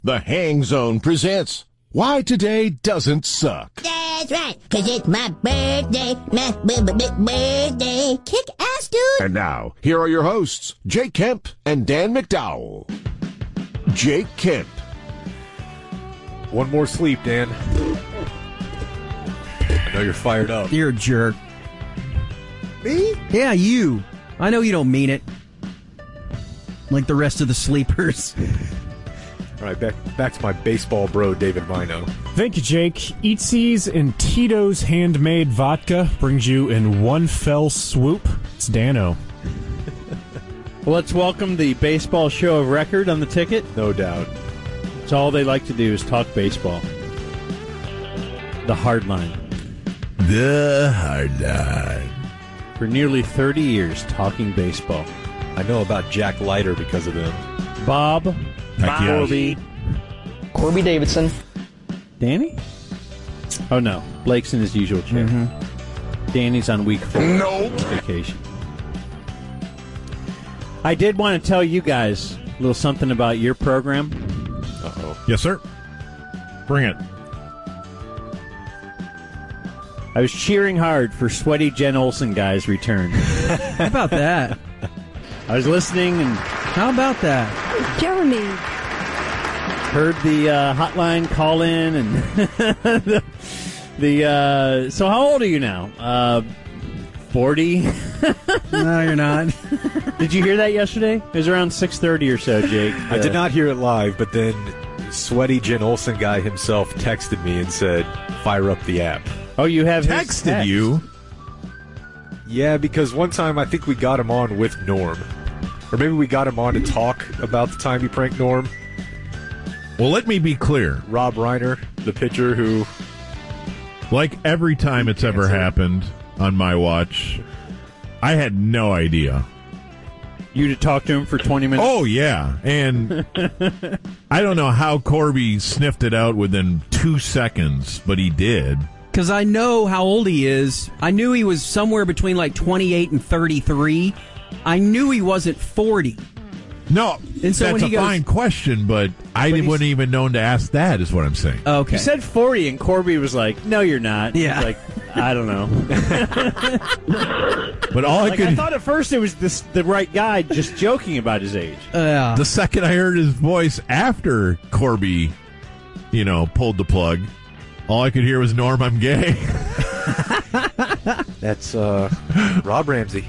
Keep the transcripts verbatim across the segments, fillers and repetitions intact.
The Hang Zone presents Why Today Doesn't Suck. That's right, because it's my birthday, my birthday. Kick ass, dude. And now, here are your hosts, Jake Kemp and Dan McDowell. Jake Kemp. One more sleep, Dan. I know you're fired up. You're a jerk. Me? Yeah, you. I know you don't mean it. Like the rest of the sleepers. All right, back back to my baseball bro, David Vino. Thank you, Jake. Eatsies and Tito's handmade vodka brings you in one fell swoop. It's Dano. Well, let's welcome the baseball show of record on the ticket. No doubt. It's all they like to do is talk baseball. The Hard Line. The Hard Line. For nearly thirty years, talking baseball. I know about Jack Leiter because of them. Bob, Heck yeah. Corby, Corby Davidson. Danny? Oh, no. Blake's in his usual chair. Mm-hmm. Danny's on week four. Nope. Vacation. I did want to tell you guys a little something about your program. Uh-oh. Yes, sir. Bring it. I was cheering hard for Sweaty Jen Olsen guy's return. How about that? I was listening and How about that? Jeremy. heard the uh, hotline call in and the, the uh, so how old are you now? Uh, forty? No, you're not. Did you hear that yesterday? It was around six thirty or so, Jake. I Uh, did not hear it live, but then Sweaty Jen Olsen guy himself texted me and said, fire up the app. Oh, you have his Texted text. you. Yeah, because one time I think we got him on with Norm. Or maybe we got him on to talk about the time he pranked Norm. Well, let me be clear. Rob Reiner, the pitcher who... Like every time it's ever Answer. happened on my watch, I had no idea. You to talk to him for twenty minutes? Oh, yeah. And I don't know how Corby sniffed it out within two seconds, but he did. Because I know how old he is. I knew he was somewhere between like twenty-eight and thirty-three. I knew he wasn't forty. No, And so that's when a he goes- fine question, but I But he's- wouldn't even known to ask that, is what I'm saying. Okay. You said forty, and Corby was like, no, you're not. Yeah. He's like, I don't know. But all I Like, I could... thought at first it was this, the right guy just joking about his age. Uh, The second I heard his voice after Corby, you know, pulled the plug, all I could hear was, Norm, I'm gay. That's uh, Rob Ramsey.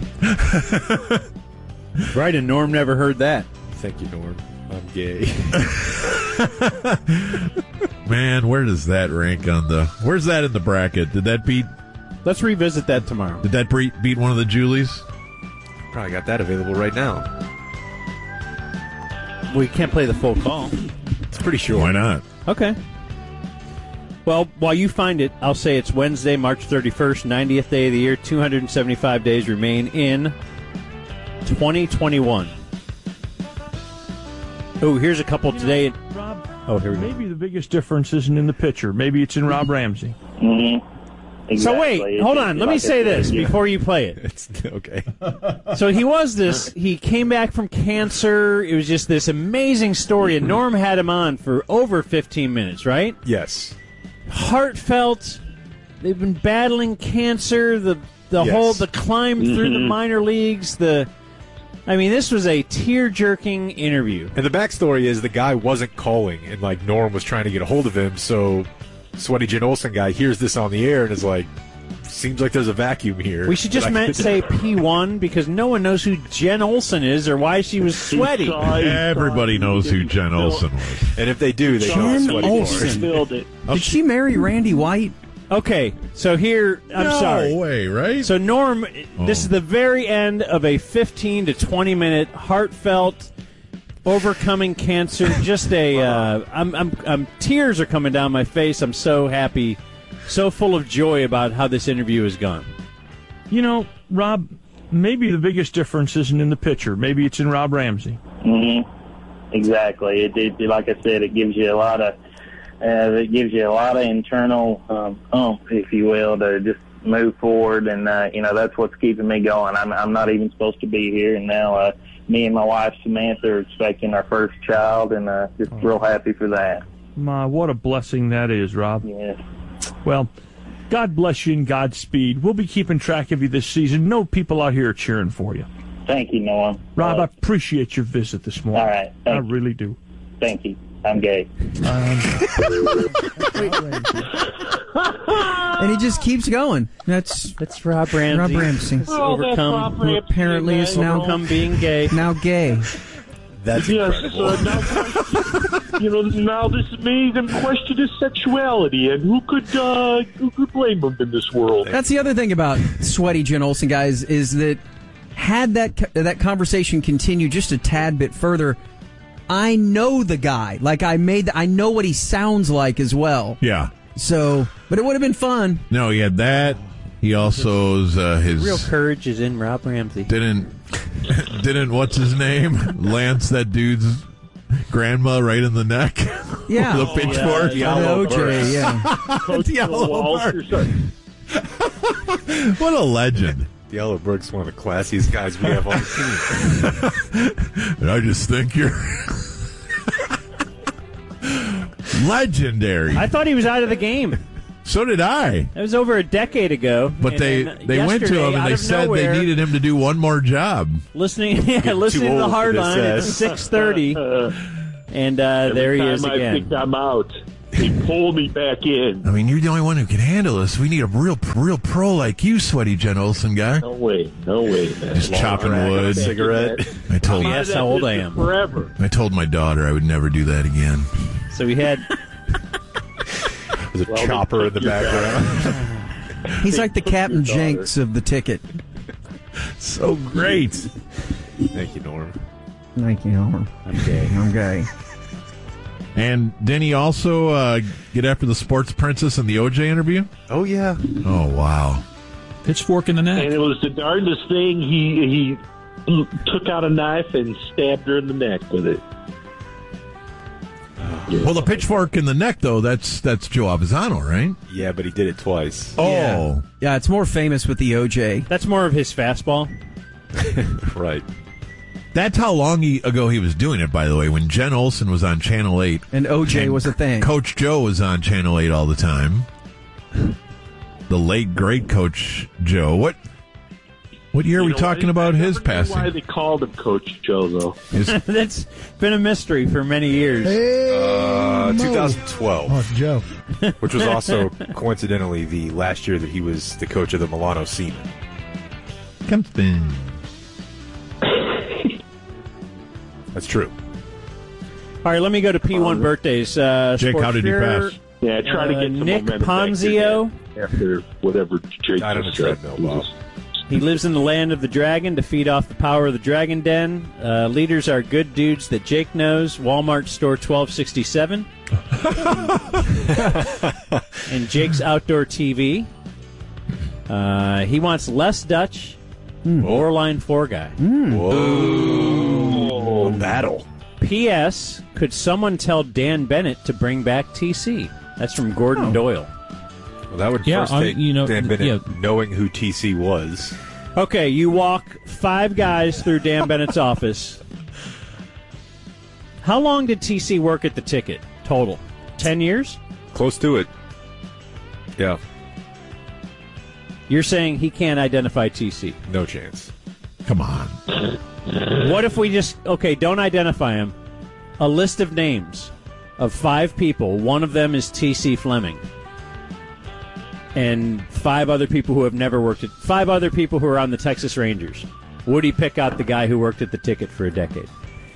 Right, and Norm never heard that. Thank you, Norm. I'm gay. Man, where does that rank on the... Where's that in the bracket? Did that beat... Let's revisit that tomorrow. Did that beat, beat one of the Julies? Probably got that available right now. We can't play the full call. It's pretty sure. Why not? Okay. Well, while you find it, I'll say it's Wednesday, March thirty-first, ninetieth day of the year. two hundred seventy-five days remain in twenty twenty-one. Oh, here's a couple today. Rob, Oh, here we go. maybe the biggest difference isn't in the pitcher. Maybe it's in Rob Ramsey. Mm-hmm. So wait, hold on. Let me say this before you play it. It's okay. So he was this. He came back from cancer. It was just this amazing story, and Norm had him on for over fifteen minutes, right? Yes. Heartfelt. They've been battling cancer. The the Yes. whole the climb through the minor leagues. The I mean, this was a tear-jerking interview. And the backstory is the guy wasn't calling, and like Norm was trying to get a hold of him. So, Sweaty Jen Olsen guy hears this on the air and is like, "Seems like there's a vacuum here." We should just that I meant could-" say P one because no one knows who Jen Olsen is or why she was sweaty. Everybody knows who Jen Olsen was. And if they do, they call it Jen Sweaty Olsen. Boy. Did she marry Randy White? Okay, so here, I'm no sorry. way, right? So, Norm, Oh. this is the very end of a fifteen to twenty minute heartfelt overcoming cancer. Just a, uh, I'm, I'm, I'm, tears are coming down my face. I'm so happy, so full of joy about how this interview has gone. You know, Rob, maybe the biggest difference isn't in the pitcher. Maybe it's in Rob Ramsey. Mm-hmm. Exactly. It, it, like I said, it gives you a lot of, uh, it gives you a lot of internal um, oomph, if you will, to just move forward. And uh, you know, that's what's keeping me going. I'm, I'm not even supposed to be here, and now uh, me and my wife Samantha are expecting our first child, and uh, just real happy for that. My, what a blessing that is, Rob. Yeah. Well, God bless you and Godspeed. We'll be keeping track of you this season. No people out here are cheering for you. Thank you, Norm. Rob, Uh, I appreciate your visit this morning. All right. I Thank you. really do. Thank you. I'm gay. And he just keeps going. That's That's Rob Ramsey. Rob Ramsey. Has overcome, who apparently is now overcome being gay. now gay. That's Yes, incredible. uh, now, question, you know, now this made him question his sexuality, and who could uh, who could blame him in this world? That's the other thing about Sweaty Jen Olsen, guys, is that had that co- that conversation continued just a tad bit further, I know the guy. Like I made, the, I know what he sounds like as well. Yeah. So, but it would have been fun. No, he had that. He also is, uh, his Real courage is in Rob Ramsey. didn't didn't what's his name Lance that dude's grandma right in the neck. Yeah. The pitchfork. The O J, yeah. Coach Yellow Walsh Bird. or something. What a legend. Yellow Bird's one of the classiest guys we have on the team. And I just think you're legendary. I thought he was out of the game. So did I. That was over a decade ago. But and they then they went to yesterday, him and out they of said nowhere, they needed him to do one more job. listening. Yeah, listening to the old for hard this, line at uh, six thirty, and uh, Every there he time is I again. think I'm out, they pull me back in. I mean, you're the only one who can handle this. We need a real real pro like you, Sweaty Jen Olsen guy. No way, no way, man. Just chopping Crack on a wood. cigarette. I told Yes, how old I am. Forever. I told my daughter I would never do that again. So we had There's a Well, chopper in the you're background. He's like the Captain your daughter. Jenks of the ticket. So great. Thank you, Norm. Thank you, Norm. I'm gay. I'm gay. And didn't he also uh, get after the sports princess in the O J interview? Oh, yeah. Oh, wow. Pitchfork in the neck. And it was the darndest thing. He he took out a knife and stabbed her in the neck with it. Well, the pitchfork in the neck, though, that's that's Joe Avisano, right? Yeah, but he did it twice. Oh. Yeah, it's more famous with the O J. That's more of his fastball. Right. That's how long he, ago he was doing it, by the way, when Jen Olsen was on Channel eight. And O J was a thing. Coach Joe was on Channel eight all the time. The late, great Coach Joe. What What year are You we know, talking I- about I his never knew passing? Why they called him Coach Joe, though? His- That's been a mystery for many years. Uh, twenty twelve, Oh, it's Joe. which was also coincidentally the last year that he was the coach of the Milano Seamen. Something. That's true. All right, let me go to P one birthdays. Uh, Jake, how did he Sports pass? Yeah, try to Uh, get some Nick momentum back Ponzio. there after whatever Jake Died on a just said. treadmill, Bob. He lives in the land of the dragon to feed off the power of the dragon den. Uh, leaders are good dudes that Jake knows. Walmart store twelve sixty-seven. And Jake's outdoor T V. Uh, he wants less Dutch, more line four guy. Whoa. Battle. P S. Could someone tell Dan Bennett to bring back T C? That's from Gordon Doyle. Well, that would Yeah, first I- take you know, Dan Bennett yeah. knowing who T C was. Okay, you walk five guys through Dan Bennett's office. How long did T C work at the ticket total? Ten years? Close to it. Yeah, You're saying he can't identify T C. no chance. Come on. What if we just, okay, don't identify him. A list of names of five people. One of them is T C Fleming. And five other people who have never worked at, five other people who are on the Texas Rangers. Would he pick out the guy who worked at the ticket for a decade?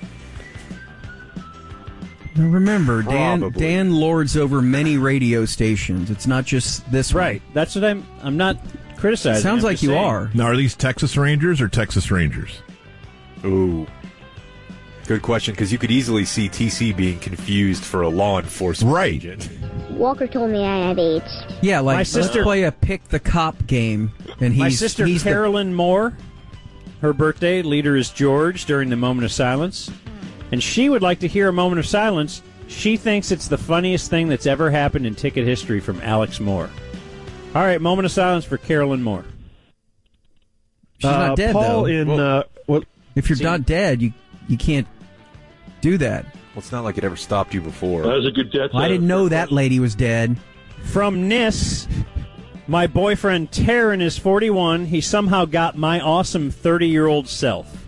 Now remember, Dan Probably. Dan lords over many radio stations. It's not just this one. Right. That's what I'm, I'm not criticizing. Sounds I'm like just you saying. are. Now, are these Texas Rangers or Texas Rangers? Ooh. Good question, because you could easily see T C being confused for a law enforcement Right. agent. Walker told me I had AIDS. Yeah, like My let's sister- play a pick the cop game, and he's My sister he's the- Carolyn Moore, her birthday, leader is George during the moment of silence. And she would like to hear a moment of silence. She thinks it's the funniest thing that's ever happened in ticket history from Alex Moore. All right, moment of silence for Carolyn Moore. she's Uh, not dead Paul though. in uh, what? If you're See- not dead, you you can't do that. Well, it's not like it ever stopped you before. That was a good death. Well, I didn't know that lady was dead. From Nis, my boyfriend Taryn is forty-one. He somehow got my awesome thirty-year-old self.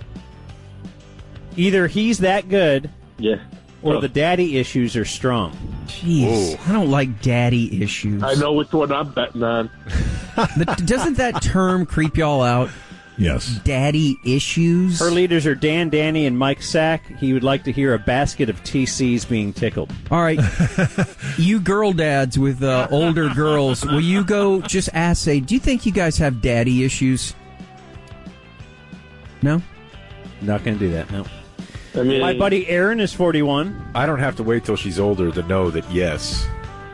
Either he's that good, Yeah. or Oh. the daddy issues are strong. Jeez, I don't like daddy issues. I know which one I'm betting on. But doesn't that term creep y'all out? Yes. Daddy issues? Her leaders are Dan, Danny, and Mike Sack. He would like to hear a basket of T Cs being tickled. All right, you girl dads with uh, older girls, will you go just ask, say, do you think you guys have daddy issues? No? Not going to do that, no. I mean, My buddy Aaron is forty-one. I don't have to wait till she's older to know that, yes.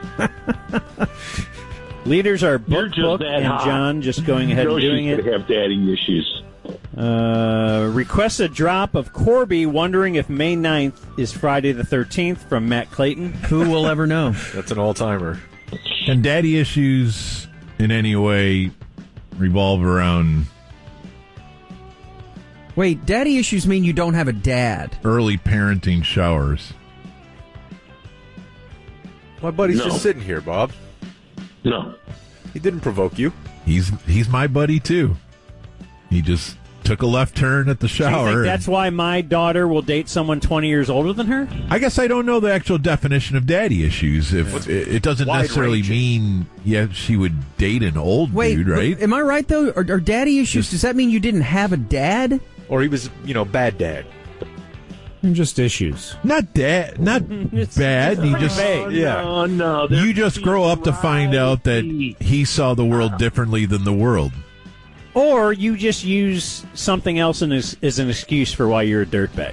Leaders are You're Book just Book that and hot. John just going ahead you know and doing she's it. gonna have daddy issues. Uh, request a drop of Corby wondering if May ninth is Friday the thirteenth from Matt Clayton. Who will ever know? That's an all-timer. And daddy issues in any way revolve around Wait, daddy issues mean you don't have a dad. early parenting showers. My buddy's No. just sitting here, Bob. No. He didn't provoke you. He's he's my buddy too. He just took a left turn at the Do you shower. think and- that's why my daughter will date someone twenty years older than her? I guess I don't know the actual definition of daddy issues. If it, it doesn't necessarily Wide-ranging. mean yeah she would date an old Wait, dude, right? am I right, though? Are, are daddy issues, does that mean you didn't have a dad? Or he was, you know, bad dad. Just issues. Not dad, not bad. He just Oh, yeah. No, no. they're you just grow up to find out that he saw the world differently than the world. Or you just use something else in as, as an excuse for why you're a dirtbag.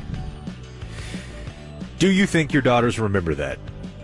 Do you think your daughters remember that?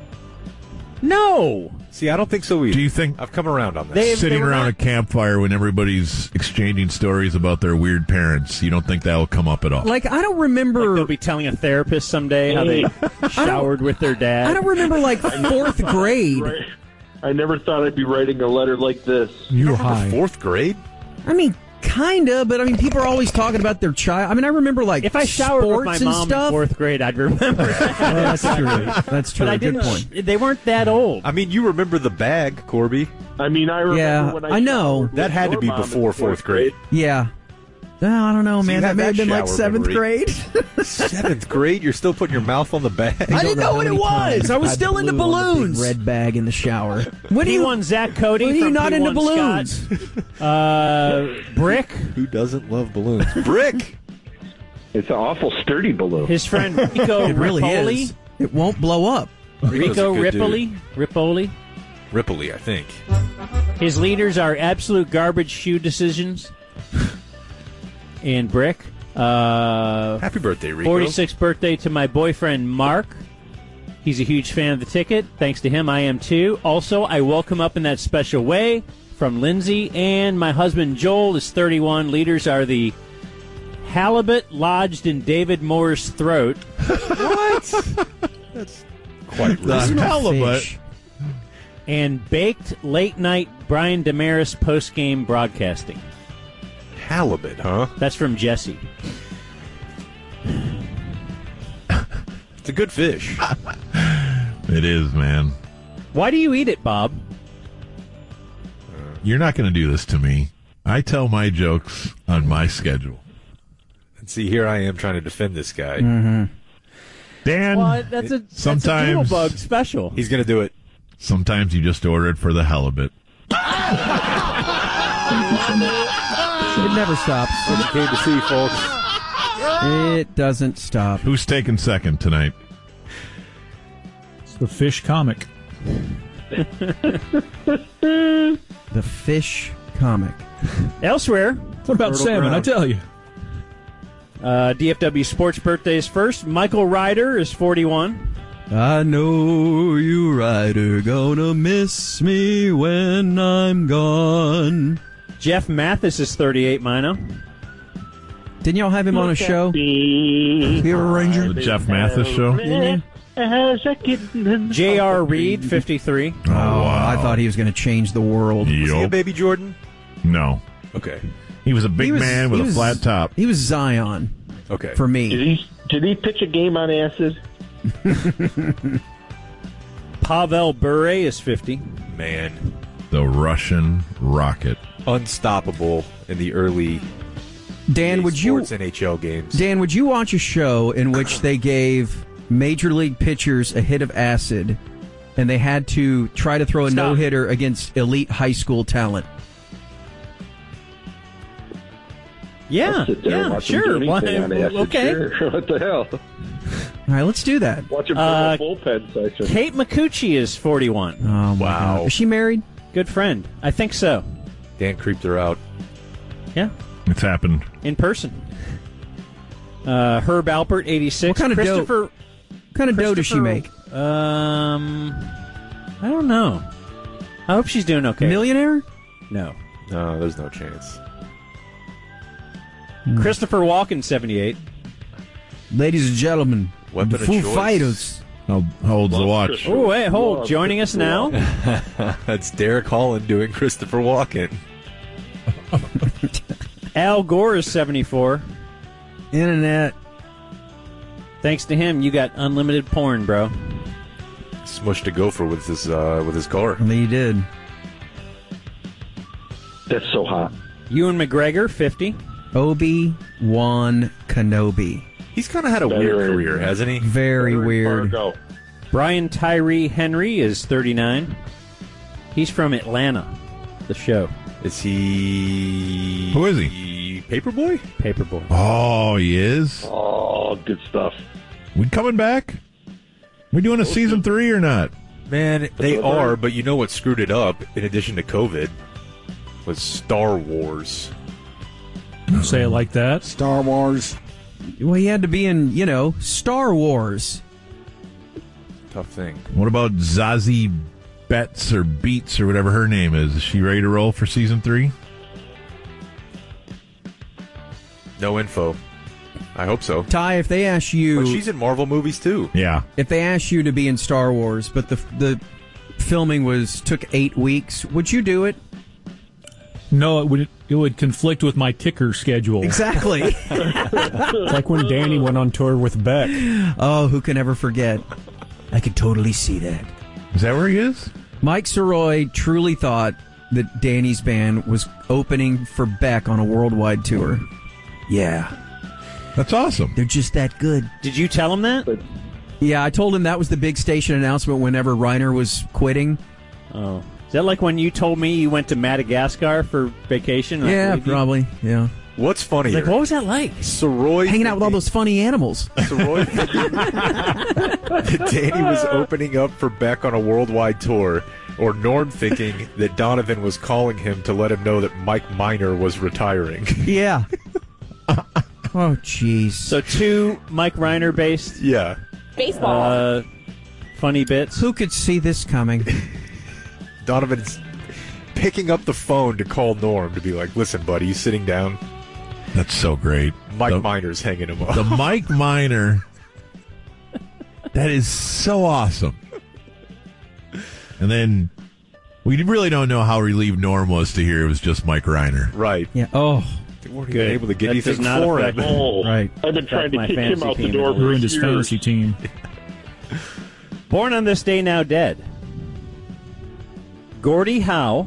No! See, I don't think so either. Do you think I've come around on that. They- sitting were around not- a campfire when everybody's exchanging stories about their weird parents, you don't think that will come up at all? Like, I don't remember... They'll be telling a therapist someday how they showered with their dad. I don't remember, like, fourth grade. Right. I never thought I'd be writing a letter like this. You were Remember high. fourth grade? I mean, kinda, but I mean, people are always talking about their child. I mean, I remember, like, If I showered with sports my and mom stuff. in fourth grade, I'd remember that. Well, that's true. That's true. But I Good didn't. point. They weren't that old. I mean, you remember the bag, Corby. I mean, I remember Yeah, when I I know. showered That with had to your be mom in before fourth grade. Yeah. Uh, I don't know, So man. you That have may have that been like shower seventh memory. grade. Seventh grade? You're still putting your mouth on the bag? I didn't know what it was. I was I still into blew on the big balloons. red bag in the shower. When P you one Zach Cody. when are you from not P one into balloons? Scott. Uh, Brick. Who doesn't love balloons? Brick! It's an awful sturdy balloon. His friend Rico It really Ripoli. is. It won't blow up. Rico's a Rico good dude. Ripoli. Ripoli. Ripley, I think. His leaders are absolute garbage shoe decisions. And Brick. Uh, Happy birthday, Rico. forty-sixth birthday to my boyfriend Mark. He's a huge fan of the ticket. Thanks to him, I am too. Also, I woke him up in that special way from Lindsay. And my husband Joel is thirty-one. Leaders are the halibut lodged in David Moore's throat. What? That's quite The rude. halibut. Fish. And baked late night Brian Damaris post game broadcasting. Halibut, huh? That's from Jesse. It's a good fish. It is, man. Why do you eat it, Bob? You're not going to do this to me. I tell my jokes on my schedule. And see, here I am trying to defend this guy. Dan, Well, that's a that's sometimes- a Doodlebug special. He's going to do it. sometimes you just order it for the halibut. It never stops. What you came to see, folks. It doesn't stop. Who's taking second tonight? It's the fish comic. The fish comic. Elsewhere, What about Fertile salmon? ground. I tell you. uh, D F W Sports birthdays first. Michael Ryder is forty-one. I know you, Ryder, gonna miss me when I'm gone. Jeff Mathis is thirty-eight, Mino. Didn't y'all have him on a show? Hero Ranger? The Jeff Mathis show? Didn't you? J R. Reed, fifty-three. Oh, I thought he was going to change the world. Was he a Yup. baby Jordan? No. Okay. He was a big He was- man with he a was- flat top. He was Zion. Okay. For me. Did he, did he pitch a game on acid? Pavel Bure is fifty. Man. The Russian Rocket. Unstoppable in the early Dan, would you sports N H L games. Dan, would you watch a show in which they gave major league pitchers a hit of acid and they had to try to throw a Stop. no-hitter against elite high school talent? Yeah, I'll sit there and yeah, watch him sure. do Why- anything on acid, okay. sure. What the hell? All right, let's do that. Watch him Uh, throw a bullpen session. Kate McCucci is forty-one. Oh, my Wow. God. Is she married? Good friend. I think so. Dan creeped her out. Yeah, It's happened. in person. Uh, Herb Alpert, eighty-six. What kind of dough- Christopher, What kind of dough does she make? Um, I don't know. I hope she's doing okay. Millionaire? No. No, there's no chance. Christopher Walken, seventy-eight. Ladies and gentlemen, Weapon the of Foo choice. Fighters. How, how old's the watch? Oh, wait, hold. Joining us now. That's Derek Holland doing Christopher Walken. Al Gore is seventy-four. Internet. Thanks to him, you got unlimited porn, bro. Smushed a gopher with his uh, with his car. He did. That's so hot. Ewan McGregor, fifty. Obi-Wan Kenobi. He's kind of had a Very weird weird. career, hasn't he? Very weird. Fargo. Brian Tyree Henry is thirty-nine. He's from Atlanta, the show. Is he? Who is he? Paperboy? Paperboy. Oh, he is? Oh, good stuff. We coming back? We doing a season three or not? Man, they are, but you know what screwed it up, in addition to COVID, was Star Wars. Don't say it like that. Star Wars. Well, he had to be in, you know, Star Wars. Tough thing. What about Zazie Betts or Beats or whatever her name is? Is she ready to roll for season three? No info. I hope so. Ty, if they ask you, But she's in Marvel movies too. Yeah. if they ask you to be in Star Wars, but the the filming was took eight weeks, would you do it? No, it would it would conflict with my ticker schedule. Exactly. Like when Danny went on tour with Beck. Oh, who can ever forget? I could totally see that. Is that where he is? Mike Soroy truly thought that Danny's band was opening for Beck on a worldwide tour. Yeah. That's awesome. They're just that good. Did you tell him that? Yeah, I told him that was the big station announcement whenever Reiner was quitting. Oh. Is that like when you told me you went to Madagascar for vacation? I Yeah, believe you? probably. Yeah. What's funnier? Like, what was that like? Soroy Hanging out with all those funny animals. Soroy that Danny was opening up for Beck on a worldwide tour, or Norm thinking that Donovan was calling him to let him know that Mike Miner was retiring. Yeah. Oh, jeez. So two Mike Reiner based Yeah. Baseball. Uh, funny bits. Who could see this coming? Donovan's picking up the phone to call Norm to be like, listen, buddy, you sitting down? That's so great. Mike The- Miner's hanging him up. The Mike Miner. That is so awesome. And then we really don't know how relieved Norm was to hear it was just Mike Reiner. Right. Yeah. Oh. They weren't Good. even able to get That anything does not for affect- him. Oh, Right. I've been trying to my kick him fantasy out the team door in for the Ruined his years. fantasy team. Born on this day, now dead. Gordie Howe.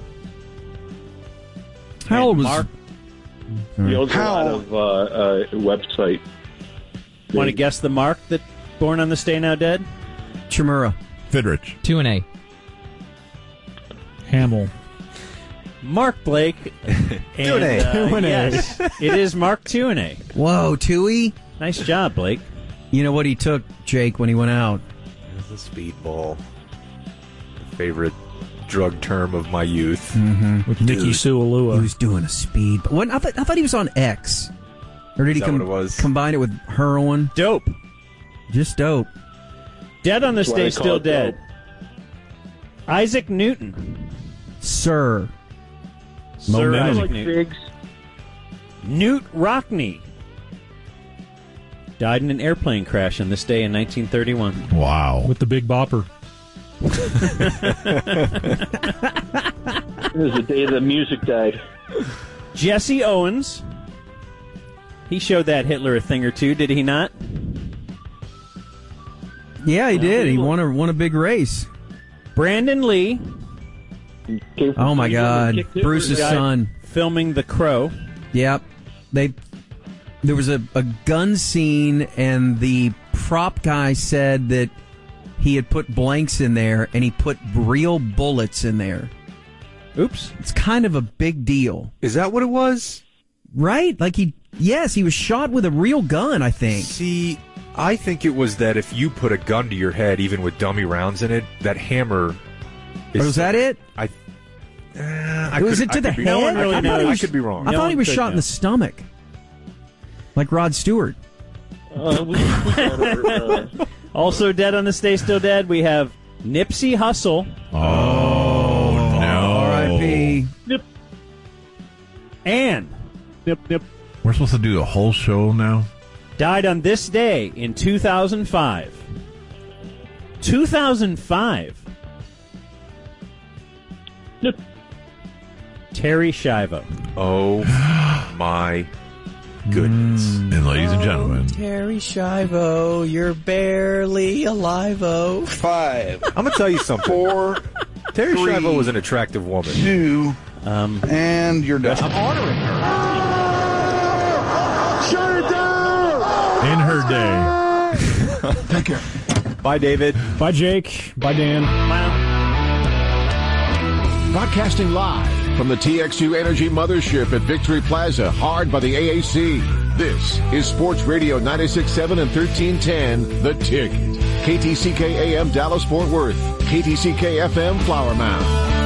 How old was Mark? He owns a How? lot of uh, uh, website. Want to guess the mark that Born on this day, now dead? Chimura? Fidrich. Two and A. Hamill. Mark Blake. And, Tuanay. uh, Tuanay. Yes, it is Mark Tuanay. Whoa, Tui? Nice job, Blake. You know what he took, Jake, when he went out? It was a speedball. Favorite drug term of my youth. With Nikki He Sualua. was doing a speed. What? I, thought I thought he was on X. Or did he that com- what it was? combine it with heroin? Dope. Just dope. Dead on this That's why day, I call still it dead. dope. Isaac Newton. Sir. Sir Momentum. Isaac Like Newton. figs. Newt Rockney. Died in an airplane crash on this day in nineteen thirty-one. Wow. With the Big Bopper. It was the day the music died. Jesse Owens. He showed that Hitler a thing or two, did he not? Yeah, he did. He won a won a big race. Brandon Lee. Oh my God, Bruce's son filming The Crow. Yep, they. There was a, a gun scene, and the prop guy said that he had put blanks in there, and he put real bullets in there. Oops. It's kind of a big deal. Is that what it was? Right? Like he, yes, he was shot with a real gun, I think. See, I think it was that if you put a gun to your head, even with dummy rounds in it, that hammer is... Oh, was that it? I, uh, I was could, it to I the could be- head? No one really I, knows. thought he was, I could be wrong. I No thought he one was could shot in know. the stomach. Like Rod Stewart. Uh, we, we got our, uh, Also dead on the Stay Still Dead, we have Nipsey Hussle. Oh, no. R I P Nip, And nip, nip. We're supposed to do a whole show now? died on this day in two thousand five. two thousand five. Nip. Terry Schiavo. Oh, my goodness. And ladies and gentlemen, Terry Schiavo, you're barely alive-o. Five. I'm going to tell you something. Four. Terry three, Schiavo was an attractive woman. Two. Um, and you're done. I'm ordering her. Shut it down! in her day. Take care. Bye, David. Bye, Jake. Bye, Dan. Broadcasting live from the T X U Energy Mothership at Victory Plaza, hard by the A A C. This is Sports Radio ninety-six point seven and thirteen ten, The Ticket. K T C K A M Dallas Fort Worth, K T C K F M Flower Mound.